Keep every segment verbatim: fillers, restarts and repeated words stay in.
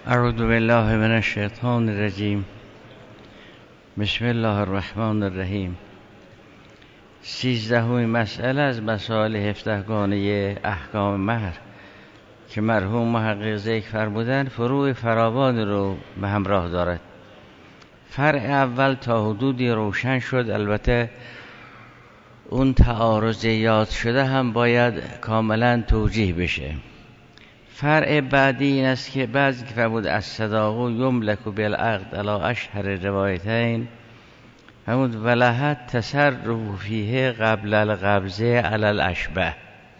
اعوذ بالله من الشیطان الرجیم. بسم الله الرحمن الرحیم. سیزدهمین مسئله از مسائل هفدهگانه احکام مهر که مرحوم محقق ذکر فرمودند فروع فراوان رو به همراه دارد. فرع اول تا حدودی روشن شد، البته اون تعارض یاد شده هم باید کاملا توجیه بشه. فرع بعدی این است که بعضی که فرمود الصداق یملک بالعقد علی اشهر روایتین، همون ولهت تصرف فیه قبل القبضه علی الاشبه.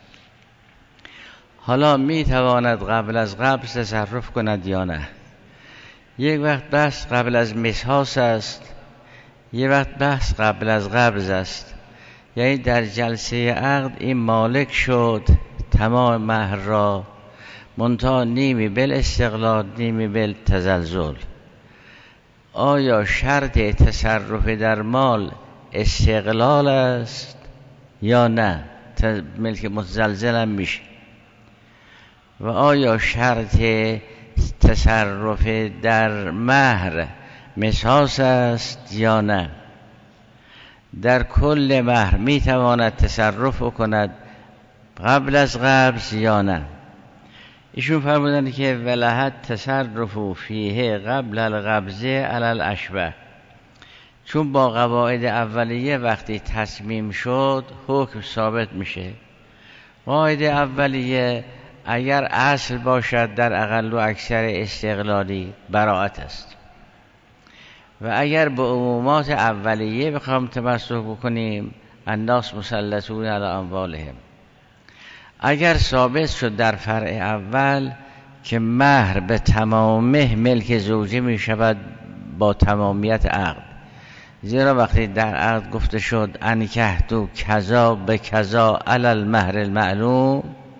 حالا می تواند قبل از قبض تصرف کند یا نه؟ یک وقت بحث قبل از مسحاس است، یک وقت بحث قبل از قبض است. یعنی در جلسه عقد این مالک شد تمام مهر را، منتها نیمی بل استقلال نیمی بل تزلزل. آیا شرط تصرف در مال استقلال است یا نه؟ ملک متزلزل هم میشه. و آیا شرط تصرف در مهر مسحاس است یا نه؟ در کل مهر میتواند تصرف کند قبل از قبض یا نه؟ ایشون فرمودند که ولهت تصرف فیه قبل القبضه علی الاشبه، چون با قواعد اولیه وقتی تصمیم شد حکم ثابت میشه. قاعده اولیه اگر اصل باشد در اقل و اکثر استقلالی براءت است، و اگر به عمومات اولیه بخوام تمسک بکنیم الناس مسلطون علی اموالهم. اگر ثابت شد در فرع اول که مهر به تمامه ملک زوجه می شود با تمامیت عقد، زیرا وقتی در عقد گفته شد انکحتو کذا به کذا علی المهر المعلوم،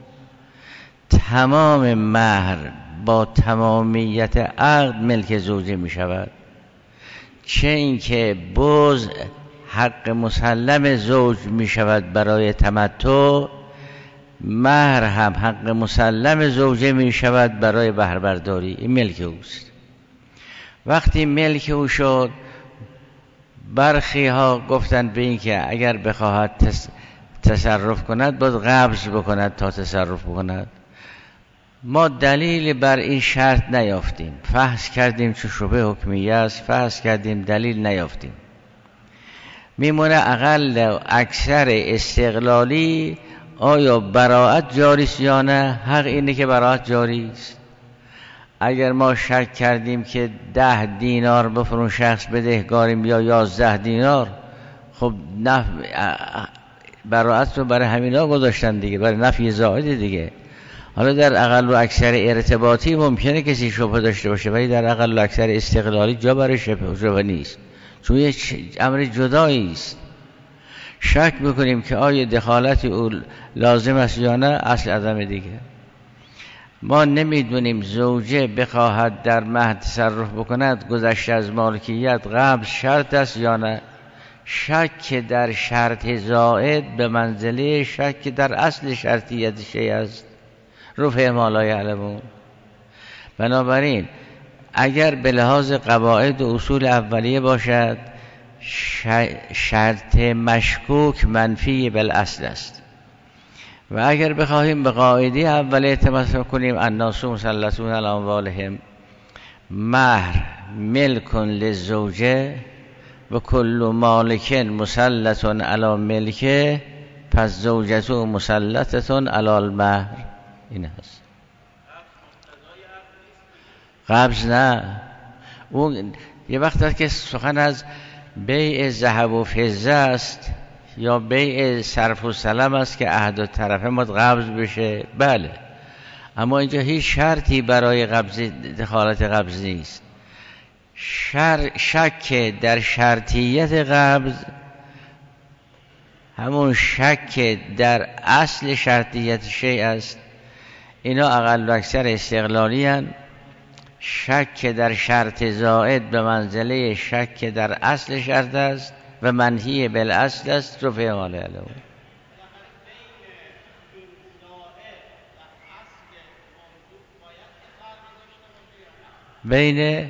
تمام مهر با تمامیت عقد ملک زوجه می شود. چه اینکه بز حق مسلم زوج می شود برای تمتع، مهر هم حق مسلم زوجه می شود برای بهره برداری. این ملک اوست. وقتی ملک او شد، برخی ها گفتند به این که اگر بخواهد تصرف کند باید قبض بکند تا تصرف بکند. ما دلیل بر این شرط نیافتیم، فحص کردیم چه شبه حکمیه است، فحص کردیم دلیل نیافتیم. میمونه اقل اکثر استقلالی آیا براءت جاری است یا نه؟ حق اینه که براءت جاری است. اگر ما شک کردیم که ده دینار بفرون شخص بدهکاریم یا یازده دینار، خب نف... براءت رو برای همینا گذاشتن دیگه، برای نفی زائد دیگه. حالا در اقل و اکثر ارتباطی ممکنه کسی شبهه داشته باشه، ولی در اقل و اکثر استقلالی جا برای شبهه نیست، چون یه امر جدایی است. شک بکنیم که آیا دخالت او لازم است یا نه، اصل عدم دیگه. ما نمیدونیم زوجه بخواهد در مهر تصرف بکند گذشته از مالکیت قبل شرط است یا نه. شک در شرط زائد به منزله شک در اصل شرطیت شیء است، رفع ما لا یعلمون. بنابراین اگر به لحاظ قواعد و اصول اولیه باشد، شرط مشکوک منفی بالاصل است. و اگر بخواهیم به قاعده اولیه تمسک کنیم الناس مسلطون علی اموالهم، مهر ملک للزوجه و کل مالک مسلط علی ملکه، پس زوجته مسلطه علی المهر. این هست. قبض نه. اون یه وقت هست که سخن از بیع ذهب و فضه است یا بیع صرف و سلم است که عهد و طرفه مد قبض بشه. بله، اما اینجا هیچ شرطی برای قبض دخالت قبض نیست. شر... شک در شرطیت قبض همون شک در اصل شرطیت شیء است. اینا اقل و اکثر استقلالی هستند. شک در شرط زائد به منزله شک در اصل شرط است و منهی بالاصل است. رفع ما لا یعلمون. بین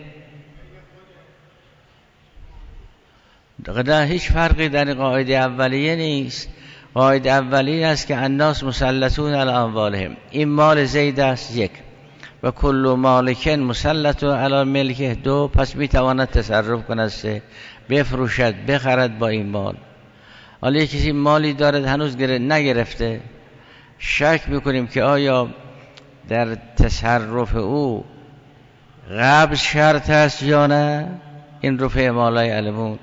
نه هیچ فرقی در قاعده اولیه نیست. قاعده اولیه است که الناس مسلطون علی اموالهم، این مال زید است یک، و کل مالک مسلط علی ملکه دو، پس میتواند تصرف کند سه، بفروشد بخرد با این مال. حالا کسی مالی دارد هنوز نگرفته، شک میکنیم که آیا در تصرف او قبض شرط است یا نه، این رفع مالای علمون.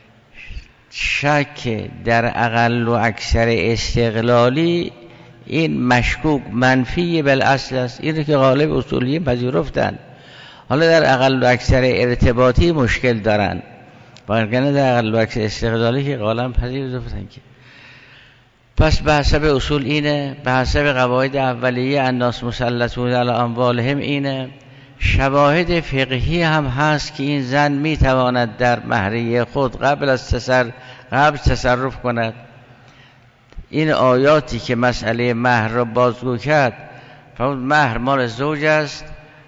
شک در اقل و اکثر استقلالی این مشکوک منفی بالاصل است، این که غالب اصولیین پذیرفتن. حالا در اقل و اکثر ارتباطی مشکل دارن، وگرنه در اقل و اکثر استقلالی که غالب پذیرفتن. که پس به حسب اصول اینه، به حسب قواعد اولیه الناس مسلطون علی اموالهم اینه. شواهد فقهی هم هست که این زن میتواند در مهریه خود قبل از تصرف قبل تصرف کند. این آیاتی که مسئله مهر را بازگو کرد، فرمود مهر مال زوج است،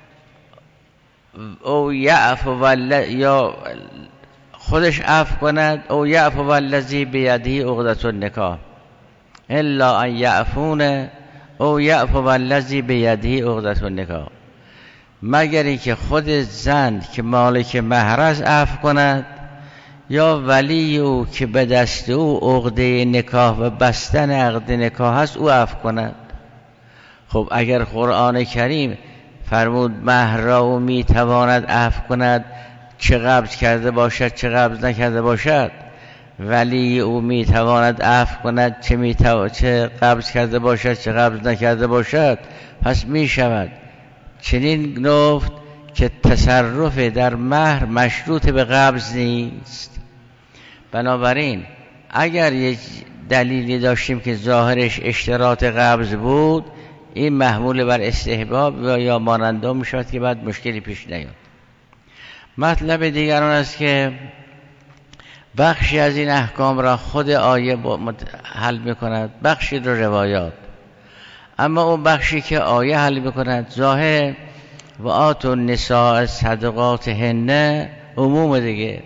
او یعفو ولا یا خودش عفو کند، او یعفو والذی بیده عقدة النکاح الا ان یعفون او یعفو والذی بیده عقدة النکاح، مگر اینکه خود زن که مالک مهر است عفو کند، یا ولی او که به دست او عقده نکاح و بستن عقد نکاح است او عفو کند. خب اگر قرآن کریم فرمود مهر را او میتواند عفو کند، چه قبض کرده باشد چه قبض نکرده باشد، ولی او میتواند عفو کند چه میتو... چه قبض کرده باشد چه قبض نکرده باشد، پس میشود چنین گفت که تصرف در مهر مشروط به قبض نیست. بنابراین اگر یک دلیلی داشتیم که ظاهرش اشتراط قبض بود، این محمول بر استحباب و یا ماننده می شود که بعد مشکلی پیش نیاد. مطلب دیگر آن است که بخشی از این احکام را خود آیه حل می کند، بخشی را روایات. اما اون بخشی که آیه حل می کند ظاهر و آتوا النساء صدقاتهن عموم دیگه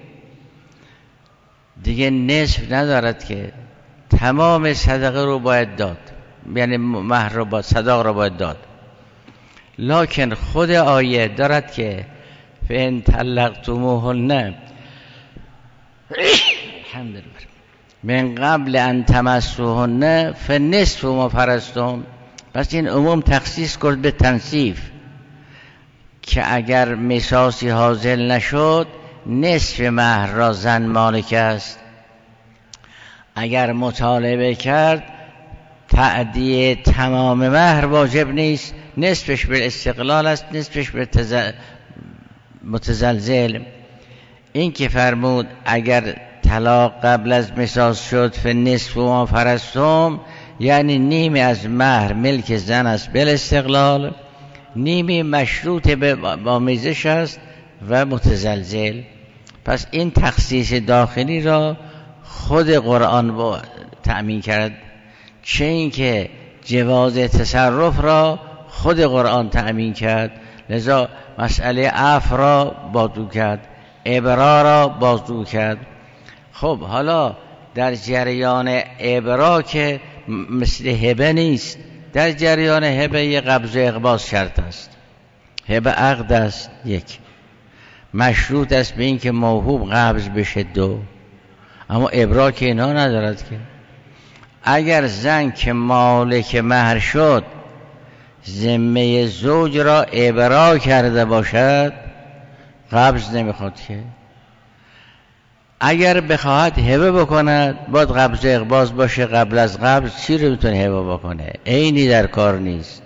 دیگه نصف ندارد که تمام صدقه رو باید داد، یعنی مهر رو باید صداق رو باید داد. لکن خود آیه دارد که فإن طلقتموهن الحمدلله من قبل ان تمسوهن فنصف ما فرضتم، پس این عموم تخصیص کرد به تنصیف که اگر مساسی حاصل نشد نصف مهر را زن مالک است. اگر مطالبه کرد تأدیه تمام مهر واجب نیست، نصفش به استقلال است، نصفش به تز... متزلزل. این که فرمود اگر طلاق قبل از مساس شد فنصف ما فرضتم، یعنی نیمی از مهر ملک زن است بل استقلال، نیمی مشروط به آمیزش است و متزلزل. پس این تخصیص داخلی را خود قرآن با تأمین کرد، چه این که جواز تصرف را خود قرآن تأمین کرد. لذا مسئله عفو را بازگو کرد، ابرا را بازگو کرد. خب حالا در جریان ابرا که مثل هبه نیست، در جریان هبه یه قبض و اقباض شرط است، هبه عقد است یک، مشروط است به این که موهوب قبض بشه دو، اما ابرا که اینا ندارد. که اگر زن که مالک مهر شد ذمه زوج را ابرا کرده باشد قبض نمیخواد. که اگر بخواهد هبه بکند باید قبض و اقباض باشه قبل از قبض. چی رو میتونه هبه بکنه؟ عینی در کار نیست.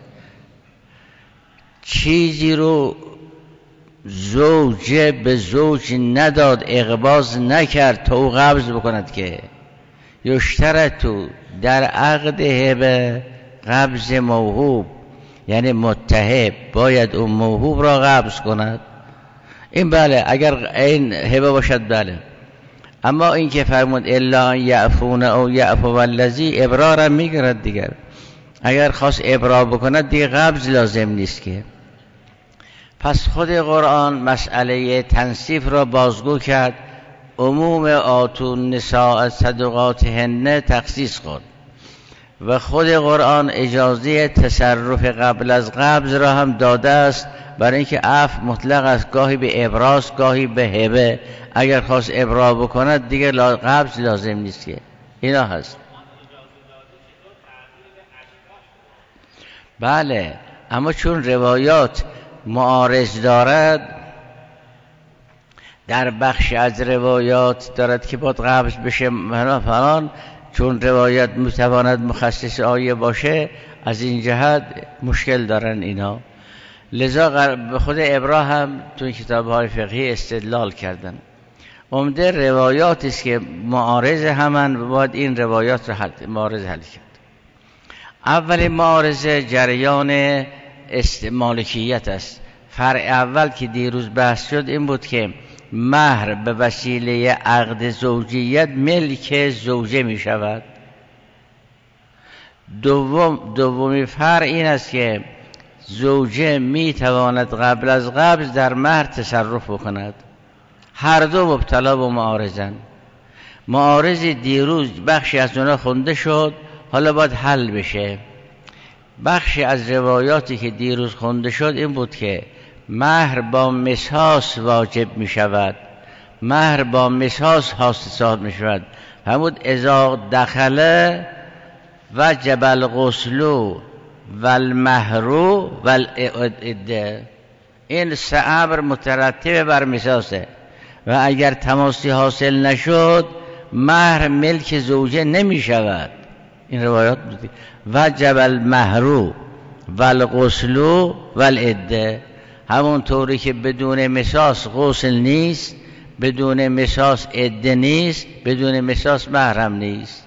چیزی رو زوج به زوج نداد، اقباض نکرد تا او قبض بکند. که یشترط در عقد هبه قبض موهوب، یعنی متهب باید اون موهوب را قبض کند. این بله اگر این هبه باشد بله. اما این که فرمود الا ان یعفون او یعفو والذی، ابرا را میگرد دیگر. اگر خواست ابرا بکند دیگه قبض لازم نیست. که پس خود قرآن مسئله تنصیف را بازگو کرد، عموم آتون نساء صدقاتهن تخصیص کرد و خود قرآن اجازه تصرف قبل از قبض را هم داده است، برای اینکه عفو مطلق است، گاهی به ابراز گاهی به هبه. اگر خواست ابرا بکند دیگه قبض لازم نیست که اینا هست. بله، اما چون روایات معارض دارد، در بخش از روایات دارد که باید قبض بشه فلان، چون روایت میتواند مخصص آیه باشه، از این جهت مشکل دارن اینا. لذا به خود ابرا هم تو کتاب‌های فقهی استدلال کردن. عمده روایات است که معارض همن، باید این روایات را حل معارض حل کرد. اول معارض جریان مالکیت است. فرع اول که دیروز بحث شد این بود که مهر به وسیله عقد زوجیت ملک زوجه می شود. دوم دومی فرع این است که زوجه می تواند قبل از قبض در مهر تصرف بکند. هر دو مبتلا به معارضن. معارض دیروز بخشی از اونها خونده شد، حالا باید حل بشه. بخشی از روایاتی که دیروز خونده شد این بود که مهر با مساس واجب می شود. مهر با مساس حاصل می شود. همون اذا دخله وجب الغسل والمهر والعده. این سه امر مترتب بر مساسه و اگر تماسی حاصل نشد مهر ملک زوجه نمی شود. این روایات بود وجب المهر والغسل والعده. همون طوری که بدون مساس غسل نیست، بدون مساس عده نیست، بدون مساس محرم نیست.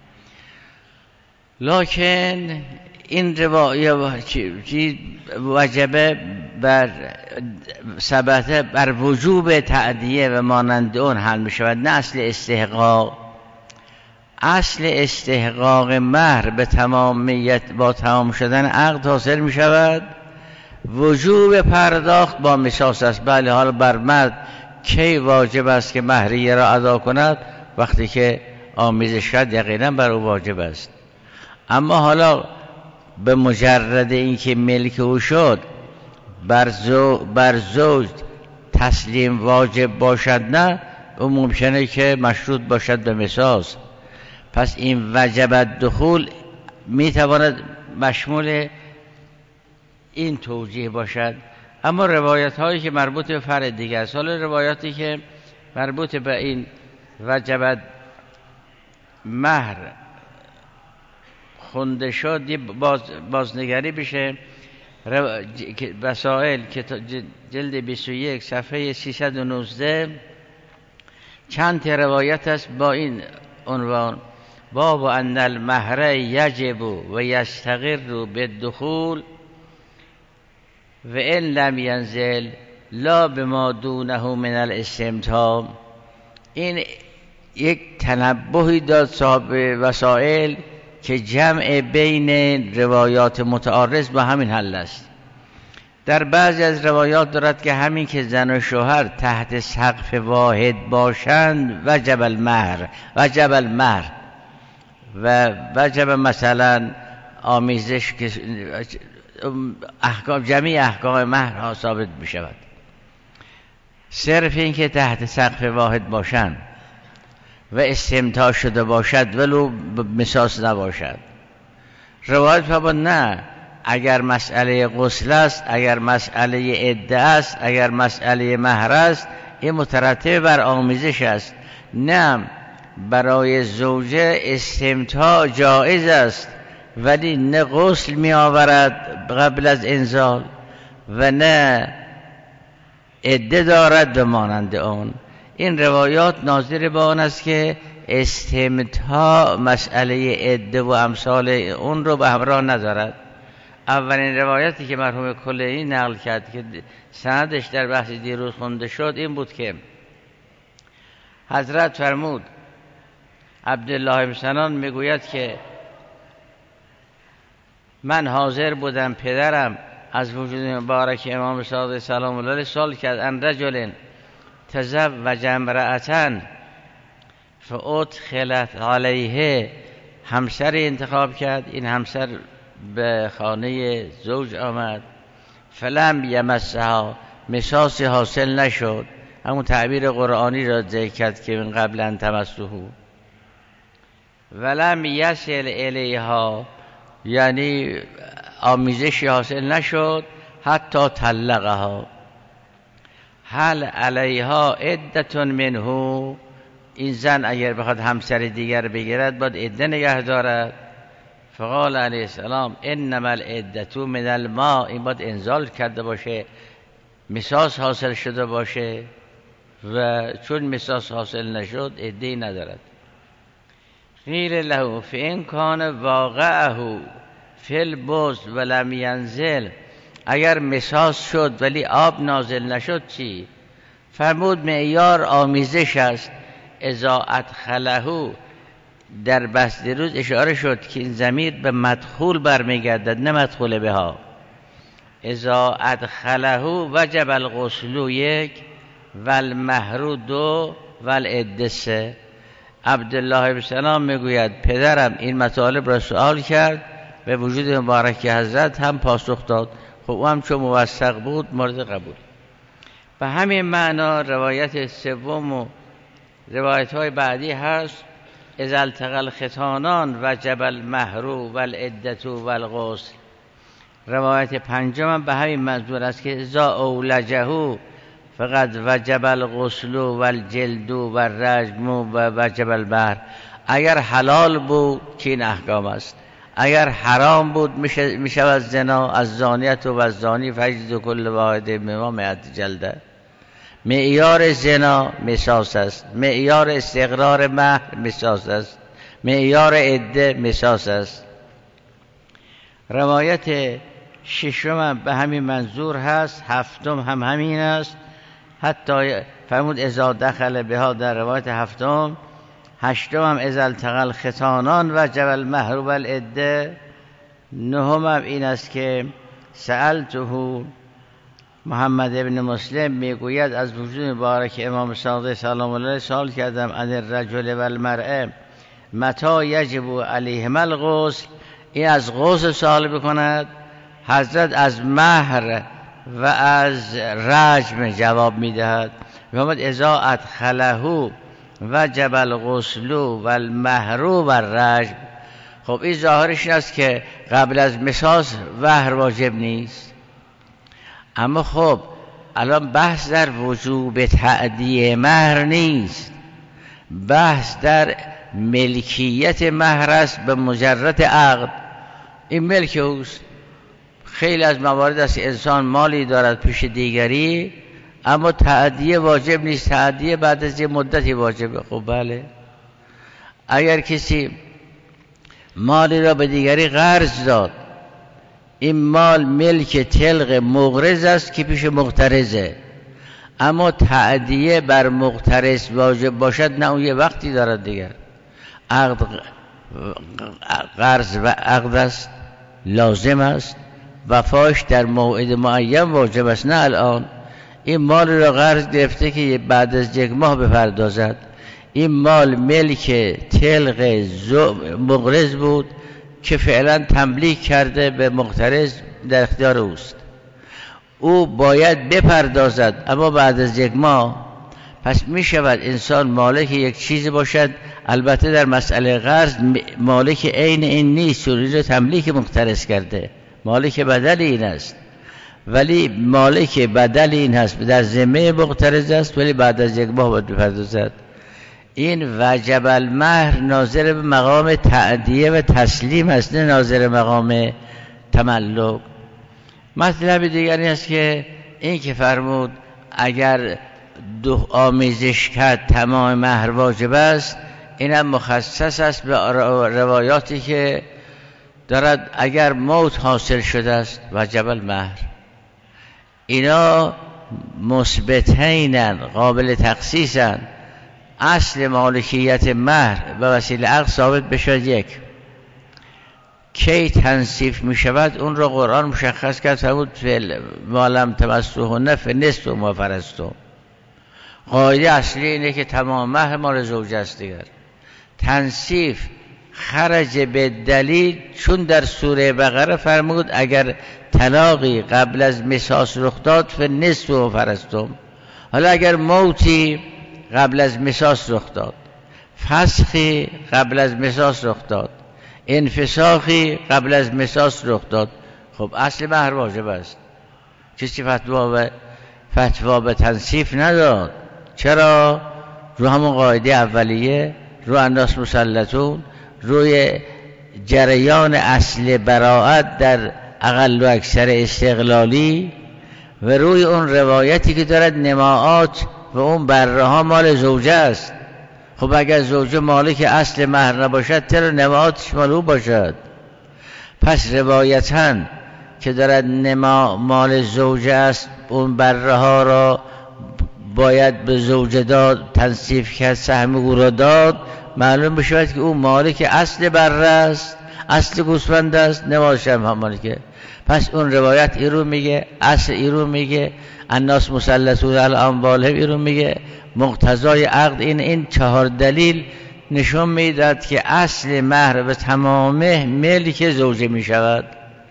لکن این روایت وجبه بر ثبت بر وجوب تعدیه و مانند اون حل می شود، نه اصل استحقاق. اصل استحقاق مهر به تمامیت با تمام شدن عقد حاصل می شود. وجوب پرداخت با مساس است. بله، حالا بر مرد کی واجب است که مهریه را ادا کند؟ وقتی که آمیزش کرد یقینا بر او واجب است. اما حالا به مجرد اینکه ملک او شد بر زوج, بر زوج تسلیم واجب باشد، نه، او ممکنه که مشروط باشد به مساس. پس این وجب دخول میتواند مشمول این توجیه باشد. اما روایت هایی که مربوط به فرع دیگه است، حالا روایاتی که مربوط به این وجب مهر خونده شد باز بازنگری بشه. وسائل جلد بیست و یک صفحه سیصد و نوزده چند تا روایت است با این عنوان: باب ان المهر یجب و یستقر بالدخول و ان لم ینزل لا بما دونه من الاستمتاع. این یک تنبهی داد صاحب وسائل که جمع بین روایات متعارض با همین حل است. در بعضی از روایات دارد که همین که زن و شوهر تحت سقف واحد باشند وجب المهر وجب المهر و وجب مثلا آمیزش که احکام جمعی احکام مهر ها ثابت می شود. صرف این که تحت سقف واحد باشند و استمتاع شده باشد ولو مساس نباشد. روایت فرمود نه، اگر مسئله غسل است، اگر مسئله عده است، اگر مسئله مهر است، این مترتب بر آمیزش است. نه، برای زوجه استمتاع جایز است ولی نه غسل می آورد قبل از انزال و نه عده دارد به مانند آن. این روایات ناظر به آن است که استمتاع مسئله عده و امثال اون رو به همراه ندارد. اولین روایتی که مرحوم کلینی نقل کرد که سندش در بحث دیروز خونده شد این بود که حضرت فرمود، عبدالله بن سنان میگوید که من حاضر بودم پدرم از وجود مبارک امام صادق سلام الله علیه سوال کرد ان رجل تزوج امرأة فادخلت علیه، همسری انتخاب کرد، این همسر به خانه زوج آمد، فلم یمسها، مساسی حاصل نشد، همون تعبیر قرآنی را ذکر کرد که من قبل ان تمسوه، ولم یصل الیها، یعنی آمیزشی حاصل نشد، حتی طلقها، هل علیها عدة منه، این زن اگر بخواد همسر دیگر بگیرد باید عده نگه دارد. فقال علیه السلام انما العدة من الماء، این باید انزال کرده باشه، مساس حاصل شده باشه، و چون مساس حاصل نشد عده‌ای ندارد. قیل له فإن کان واقعه فی البوز ولم ینزل، اگر مساس شد ولی آب نازل نشد چی؟ فرمود معیار آمیزش است. اذا ادخله، در بحث دیروز اشاره شد که این ضمیر به مدخول برمیگردد نه مدخول بها. اذا ادخله وجب الغسل یک و المهر دو و العده سه. عبدالله بن سلام میگوید پدرم این مطالب را سوال کرد، به وجود مبارک حضرت هم پاسخ داد، خب او هم چون موثق بود مورد قبول. به همین معنا روایت سوم و روایت های بعدی هست اذا التقى الختانان وجب المهر و العدة و الغسل. روایت پنجم هم به همین منظور است که اذا اولجه فقط وجب الغسل و الجلد و الرجم و وجب المهر. اگر حلال بود که این احکام است، اگر حرام بود می شود زنا، از زانیت و از زانی فجلد کل واحد منهما مئة جلده. معیار زنا مساس است، معیار استقرار مهر مساس است، معیار عده مساس است. روایت ششم به همین منظور هست، هفتم هم همین است. حتی فرمود اذا دخل بها در روایت هفتم. هشتم هم اذا التقى الختانان وجب المهر و العده. نهم هم این است که سألته، محمد ابن مسلم میگوید از وجود مبارک امام صادق سلام الله علیه سوال کردم عن الرجل و المرأه متى یجب علیهما الغسل، این از غسل سوال بکند. حضرت از مهر و از رجم جواب میدهد. محمد اذا ادخله وجب الغسل و المهر و الرجم. خب این ظاهرش است که قبل از مساس مهر واجب نیست، اما خب الان بحث در وجوب تأدیه مهر نیست، بحث در ملکیت مهر است به مجرد عقد. این ملک اوست. خیلی از موارد است که انسان مالی دارد پیش دیگری اما تأدیه واجب نیست، تأدیه بعد از یه مدتی واجبه. خب بله، اگر کسی مالی را به دیگری قرض داد، این مال ملک طلق مقرض است که پیش مقترضه، اما تأدیه بر مقترض واجب باشد نه، اون یه وقتی دارد دیگر. عقد قرض و عقد است، لازم است، وفاش در موعد معین واجب است، نه الان. این مال را قرض گرفته که بعد از یک ماه بپردازد. این مال ملک طلق مقرض بود که فعلا تملیک کرده به مقترض، در اختیار اوست، او باید بپردازد اما بعد از یک ماه. پس می شود انسان مالک یک چیزی باشد، البته در مسئله قرض مالک عین این نیست، چون این تملیک مقترض کرده، مالک بدل این است، ولی مالک بدل این هست در ذمه مقترض است، ولی بعد از یک ماه باید بپردازد. این وجب المهر ناظر به مقام تأدیه و تسلیم است، نه ناظر مقام تملک. مطلب دیگری است که این که فرمود اگر دو آمیزش کرد تمام مهر واجب است، اینم مخصص است به روایاتی که دارد اگر موت حاصل شده است وجب المهر. اینا مثبتینن، قابل تخصیصن. اصل مالکیت مهر و وسیله عقد ثابت بشود یک. کی تنصیف می شود اون را قرآن مشخص کرد، فرمود فعل ما لم تمسوهن فنصف ما فرضتم. قاعده اصلی اینه که تمام مهر مال زوجه است دیگر. تنصیف خرج به دلیل، چون در سوره بقره فرمود اگر طلاقی قبل از مساس رخ داد فنصف ما فرضتم. حالا اگر موتی قبل از مساس رخ داد، فسخی قبل از مساس رخ داد، انفساخی قبل از مساس رخ داد، خب اصل مهر واجب است. کسی فتوا به فتوا به تنصیف نداد. چرا؟ رو همون قاعده اولیه، رو الناس مسلطون، روی جریان اصل براءت در اقل و اکثر استقلالی و روی اون روایتی که دارد نماعات و اون بره ها مال زوجه است. خب اگر زوجه مالک اصل مهر نباشد چرا نماعاتش مال او باشد؟ پس روایتاً که دارد نما مال زوجه است، اون بره ها را باید به زوجه داد، تنصیف کرد، سهم او را داد، معلوم بشود که او مالک اصل بره است، اصل گوسفند است، نمازش هم مالکه. پس اون روایت ای رو میگه، اصل ای رو میگه، الناس مسلطون علی اموالهم ای رو میگه، مقتضای عقد این این چهار دلیل نشون میداد که اصل مهر به تمامه ملک زوجه میشود.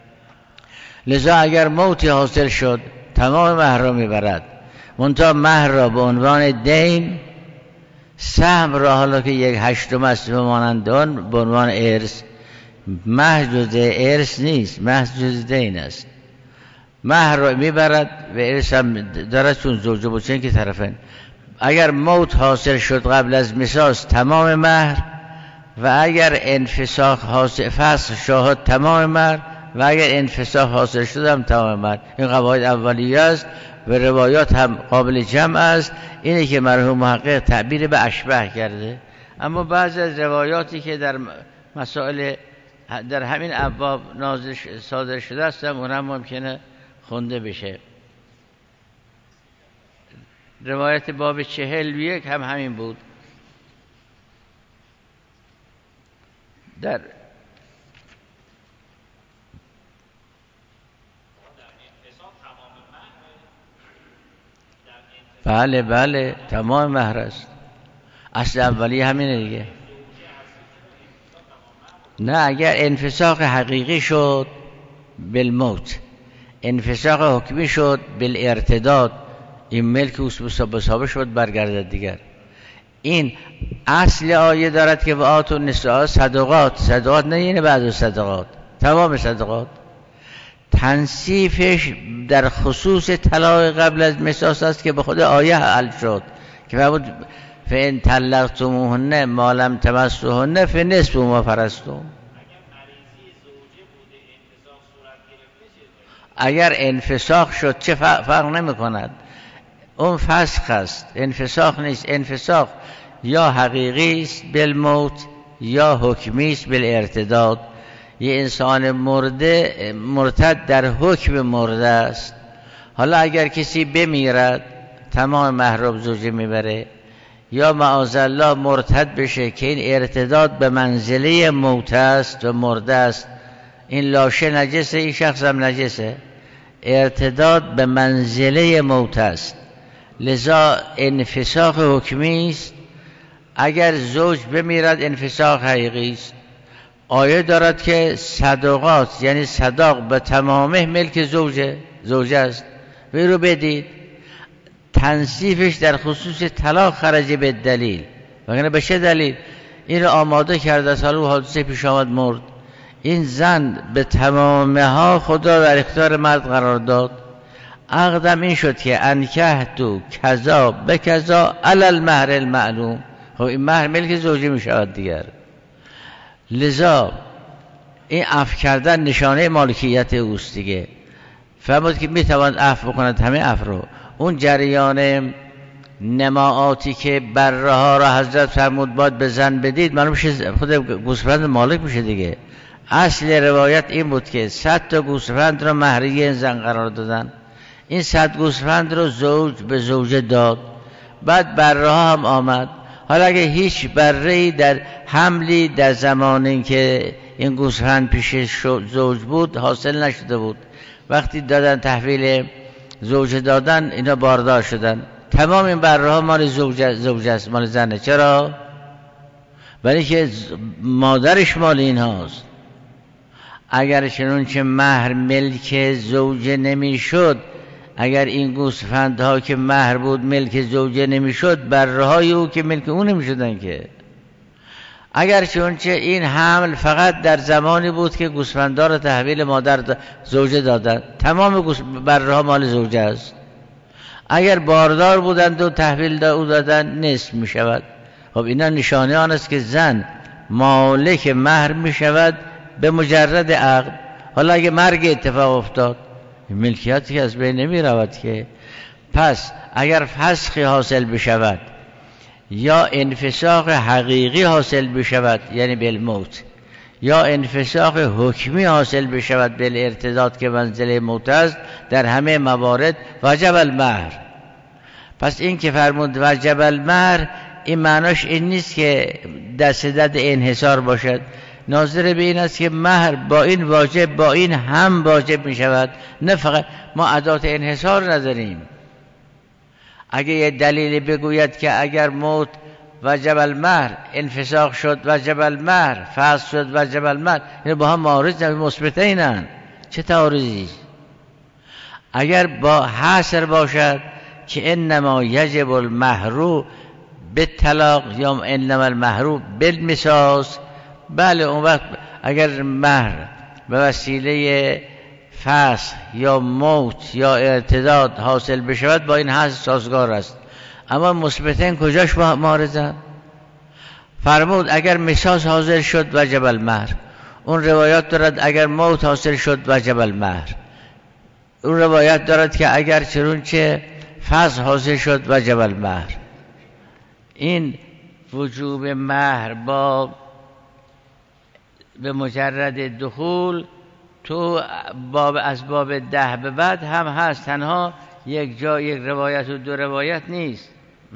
لذا اگر موتی حاصل شد تمام مهر را میبرد، منتها مهر را به عنوان دین، سهم را حالا که یک هشتم است بمانند آن به عنوان ارث. مهر جزء ارث نیست، مهر جزء دین است. مهر را میبرد و ارث هم دارد چون زوجه بودن که طرفین. اگر موت حاصل شد قبل از مساس تمام مهر، و اگر انفساخ حاصل فسخ شاهد تمام مهر، و اگر انفساخ حاصل شد هم تمام مهر. این قواعد اولیه است و روایات هم قابل جمع است. اینه که مرحوم محقق تعبیر به اشبه کرده. اما بعضی از روایاتی که در مسائل در همین ابواب نازل صادر شده است اون هم ممکنه خونده بشه. روایت باب چهل و یک هم همین بود. در بله بله تمام مهر است. اصل اولی همینه دیگه. نه اگر انفساخ حقیقی شد بالموت، انفساخ حکمی شد بالارتداد، این ملک بسابه شد برگردد دیگر. این اصل آیه دارد که و آتوا النساء صدقات، صدقات نه یعنی بعض صدقات، تمام صدقات. تنصیفش در خصوص طلاق قبل از مساس است که به خود آیه حل شد که فرمود فإن طلقتموهن ما لم تمسوهن فنصف ما فرضتم. اگر انفساخ شد چه فرق نمی کند، اون فسخ است، انفساخ نیست. انفساخ یا حقیقی است بالموت یا حکمی است بالارتداد. یه انسان مرده مرتد در حکم مرده است. حالا اگر کسی بمیرد تمام محرم زوجه میبره، یا معاذالله مرتد بشه که این ارتداد به منزله موت است و مرده است، این لاشه نجسه، این شخص هم نجسه، ارتداد به منزله موت است. لذا انفساخ حکمی است. اگر زوج بمیرد انفساخ حقیقی است. آیه دارد که صدقات یعنی صداق به تمامه ملک زوجه زوجه است. وی رو بدید. تنصیفش در خصوص طلاق خرج به دلیل. وگرنه به چه دلیل؟ این رو آماده کرده، سالو حادثه پیش آمد مرد. این زن به تمامه ها خدا در اختیار مرد قرار داد. عقدم این شد که انکحتو کذا به کذا علی المهر المعلوم. خب این مهر ملک زوجه می شود دیگر. لذا این عفو کردن نشانه مالکیت اوست دیگه. فرمود که می تواند عفو بکند همه عفو رو. اون جریان نماعاتی که بره ها را حضرت فرمود باید به زن بدید، معلوم میشه خود گوسفند مالک میشه دیگه. اصل روایت این بود که صد تا گوسفند را مهریه این زن قرار دادن. این صد گوسفند رو زوج به زوجه داد. بعد بره ها هم آمد. حالا اگه هیچ بره‌ای در حملی در زمان این که این گوسفند پیش زوج بود حاصل نشده بود. وقتی دادن تحویل زوج دادن اینا باردار شدن. تمام این بره ها مال زوج زوج است، مال زنه. چرا؟ برای که مادرش مال این هاست. اگر چنانچه مهر ملک زوجه نمیشد، اگر این گوسفندها که مهر بود ملک زوجه نمیشد، بره های او که ملک او نمیشدن که. اگر چنانچه این حمل فقط در زمانی بود که گوسفندها را تحویل مادر زوجه دادن، تمام بره ها مال زوجه است. اگر باردار بودند و تحویل او دادن نصف می شود. خب اینا نشانه آن است که زن مالک مهر می شود به مجرد عقد. حالا اگه مرگ اتفاق افتاد، ملکیتی که از بین نمی رود که. پس اگر فسخی حاصل بشود یا انفساخ حقیقی حاصل بشود یعنی بالموت، یا انفساخ حکمی حاصل بشود بالارتداد که منزله موت است، در همه موارد وجب المهر. پس این که فرمود وجب المهر، این معناش این نیست که دست دست انحصار باشد. ناظر به این است که مهر با این واجب با این هم واجب می شود، نه فقط ما ادات انحصار نداریم. اگه یه دلیلی بگوید که اگر موت وجب المهر، انفساخ شد وجب المهر، فسخ شد وجب المهر، این با هم معارض مثبتینن، چه تعارضی؟ اگر با حصر باشد که انما یجب المهر بالطلاق یا انما المهر بالمساس، بله اون وقت اگر مهر به وسیله فسخ یا موت یا ارتداد حاصل بشود با این حصر سازگار است. اما مثبتین کجاش معارضن؟ فرمود اگر مساس حاصل شد وجب المهر. اون روایات دارد اگر موت حاصل شد وجب المهر. اون روایت دارد که اگر چنانچه فسخ حاصل شد وجب المهر. این وجوب مهر با به مجرد دخول تو باب از باب ده به بعد هم هست، تنها یک جا یک روایت و دو روایت نیست.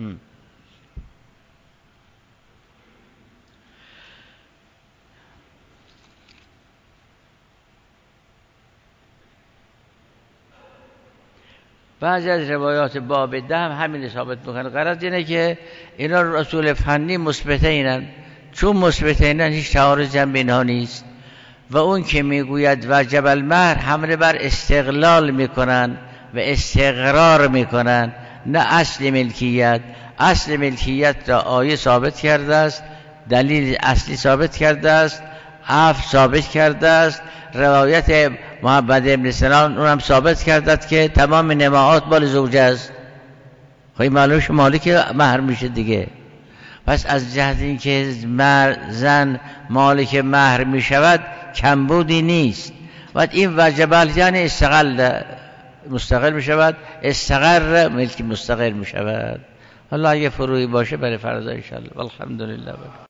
بعضی از روایات باب ده هم همین ثابت میکنه. غرض اینه که اینا رسول فنی مثبته اینن، چون مثبته اینن هیچ تعارض هم بینها نیست. و اون که میگوید وجب المهر حمله بر استقلال میکنن و استقرار میکنن، نه اصل ملکیت. اصل ملکیت را آیه ثابت کرده است، دلیل اصلی ثابت کرده است، عفو ثابت کرده است، روایت محمد ابن سنان اونم ثابت کرده است که تمام نماعات مال زوجه است. خواهی معلومش مالک مهر میشه دیگه. پس از جهت این که زن مالک مهر میشود کمبودی نیست. و این وجب یعنی استقل مستقل میشود، استقر ملک مستقر میشود. حالا اگه فروعی باشه برای فردا ان شاء الله. والحمدلله.